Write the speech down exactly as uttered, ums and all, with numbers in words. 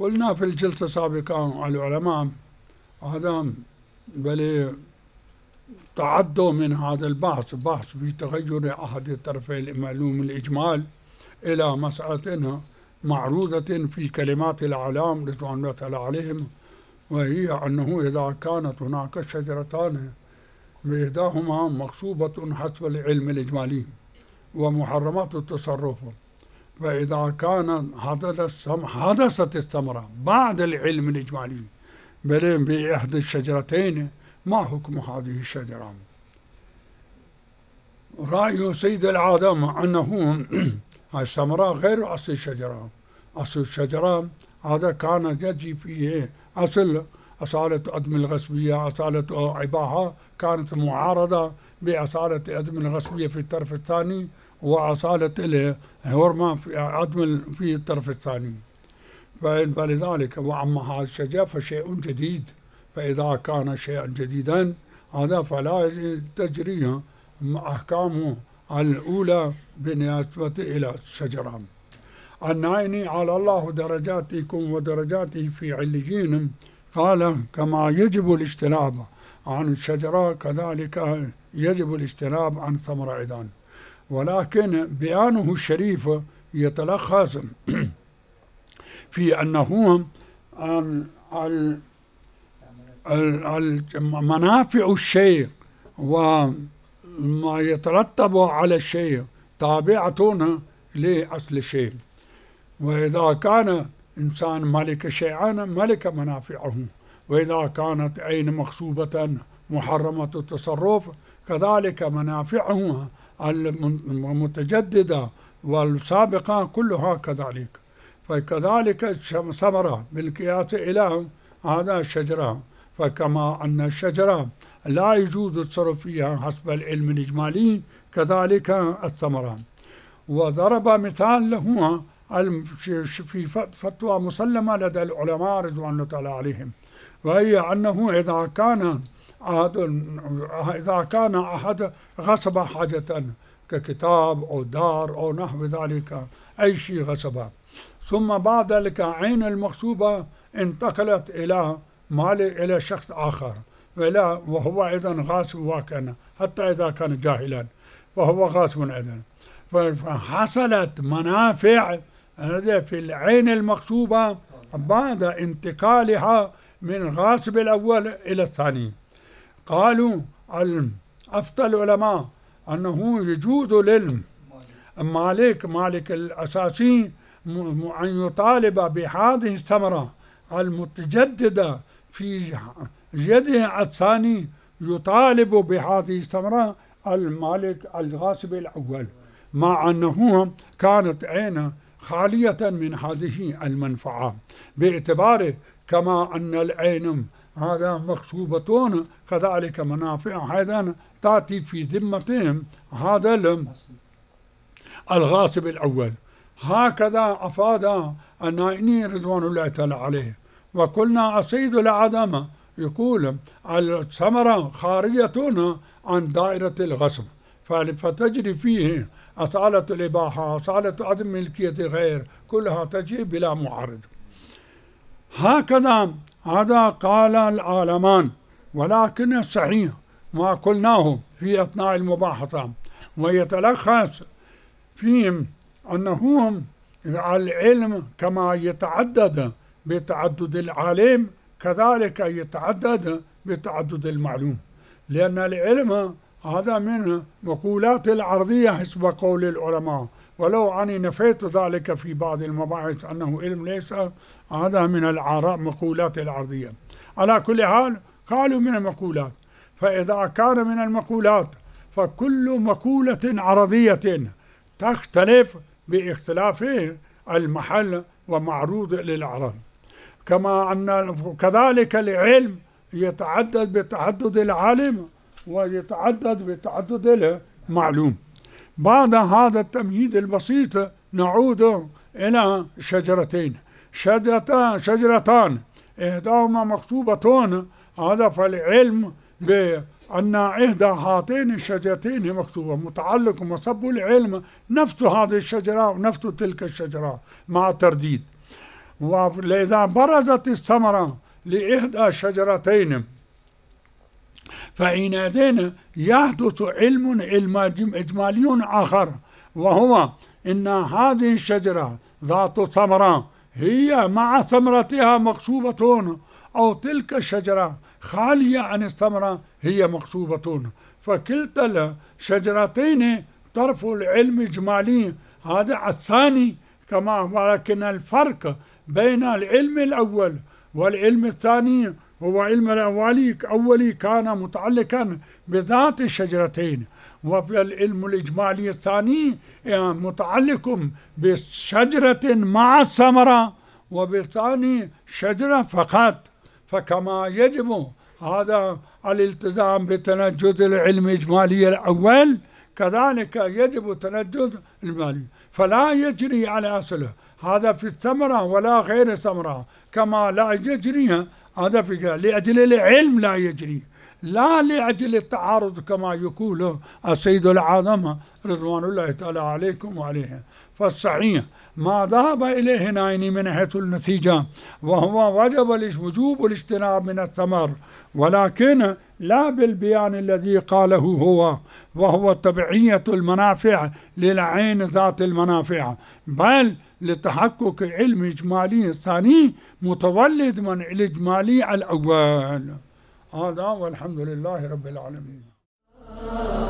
قلنا في الجلسة السابقة العلماء هذا بل تعدوا من هذا البحث بحث في تغير أحد طرفي المعلوم الإجمال إلى مسألة معروضة في كلمات الأعلام رضوان الله تعالى عليهم، وهي أنه إذا كانت هناك شجرتان بإحداهما مغصوبة حسب العلم الإجمالي ومحرمات التصرف، فإذا كان حدثت الثمرة بعد العلم الإجمالي بل بإحدى الشجرتين، ما حكم هذه الشجرة؟ رأي سيد العالم أنه الثمرة غير أصل الشجرة. أصل الشجرة هذا كان يجي فيه أصل أصالة عدم الغصبية، أصالة عباها كانت معارضة بأصالة عدم الغصبية في الطرف الثاني وأصالة الهرمة في عدم في الطرف الثاني، فلذلك وأما هذا الشجرة فشيء جديد، فإذا كان شيئا جديدا هذا فلا تجري أحكامه الأولى بالنسبة إلى الشجرة. النائني على الله درجاتكم ودرجاته في عليين قال كما يجب الاجتناب عن الشجرة كذلك يجب الاجتناب عن ثمر عيدان، ولكن بيانه الشريف يتلخص في أنه منافع الشيء وما يترتب على الشيء تابعة لأصل الشيء، وإذا كان إنسان ملك شيئا ملك منافعه، وإذا كانت عين مغصوبة محرمة التصرف كذلك منافعه المتجددة والسابقة كلها كذلك. فكذلك الثمرة بالقياس إلى هذا الشجرة، فكما أن الشجرة لا يجوز التصرف فيها حسب العلم الإجمالي كذلك الثمرة. وضرب مثال له في فتوى مسلمة لدى العلماء رضوان الله تعالى عليهم، وهي أنه إذا كان أحد إذا كان أحد غصب حاجة ككتاب أو دار أو نحو ذلك أي شيء غصبه، ثم بعد ذلك عين المغصوبة انتقلت إلى مال إلى شخص آخر ولا وهو أيضا غاصب واقعا حتى إذا كان جاهلا وهو غاصب أيضا، فحصلت منافع في العين المغصوبة بعد انتقالها من غاصب الأول إلى الثاني. قالوا أفتى العلماء أنه يجوز للمالك مالك الأساسي أن يطالب بهذه الثمرة المتجددة في يده الثاني، يطالب بهذه الثمرة المالك الغاصب الأول، مع أنه كانت عين خالية من هذه المنفعة، باعتباره كما أن العين هذا مغصوبة كذلك منافع أيضا تأتي في ذمتهم هذا الغاصب الأول. هكذا أفاد النائني رضوان الله تعالى عليه. وقلنا السيد العدم يقول الثمرة خارجة عن دائرة الغصب فتجري فيه أصالة الإباحة، أصالة عدم ملكية غير، كلها تجري بلا معارض. هكذا هذا قال العالمان، ولكن الصحيح ما قلناه في أثناء المباحثة ويتلخص فيهم أنهم العلم كما يتعدد بتعدد العالم كذلك يتعدد بتعدد المعلوم، لأن العلم هذا من مقولات العرضية حسب قول العلماء، ولو أني نفيت ذلك في بعض المباحث أنه علم ليس هذا من المقولات العرضية. على كل حال قالوا من المقولات، فإذا كان من المقولات فكل مقولة عرضية تختلف باختلاف المحل ومعروض للعرض، كما أن كذلك العلم يتعدد بتعدد العالم ويتعدد بتعدد المعلوم. بعد هذا التمهيد البسيط نعود إلى شجرتين شجرتان, شجرتان إحداهما مكتوبتان، هذا فالعلم بأن إحدى هاتين الشجرتين مكتوبة متعلق مصب العلم نفس هذه الشجرة ونفس تلك الشجرة مع ترديد. وإذا برزت الثمرة لإحدى شجرتين فحينئذ يحدث علم علم إجمالي آخر، وهو إن هذه الشجرة ذات ثمرة هي مع ثمرتها مقصوبة، أو تلك الشجرة خالية عن الثمرة هي مقصوبة، فكلتا الشجرتين طرف العلم إجمالي. هذا الثاني كما، ولكن الفرق بين العلم الأول والعلم الثاني هو علم الأولي أولي كان متعلقا بذات الشجرتين، والعلم الإجمالي الثاني متعلق بشجرة مع الثمرة وبالثاني شجرة فقط. فكما يجب هذا الالتزام بتنجد العلم الإجمالي الأول، كذلك يجب تنجد المالي، فلا يجري على أصله هذا في الثمرة ولا غير الثمرة، كما لا يجري هذا في لأجل العلم لا يجري، لا لأجل التعارض كما يقول السيد العظمة رضوان الله تعالى عليكم وعليه. فالصحيح ما ذهب إليه نايني من حيث النتيجة، وهو وجب وجوب الاجتناب من الثمر، ولكن لا بالبيان الذي قاله هو، وهو تبعية المنافع للعين ذات المنافع، بل لتحقق علم إجمالي الثاني متولد من الإجمالي الأول. هذا والحمد لله رب العالمين.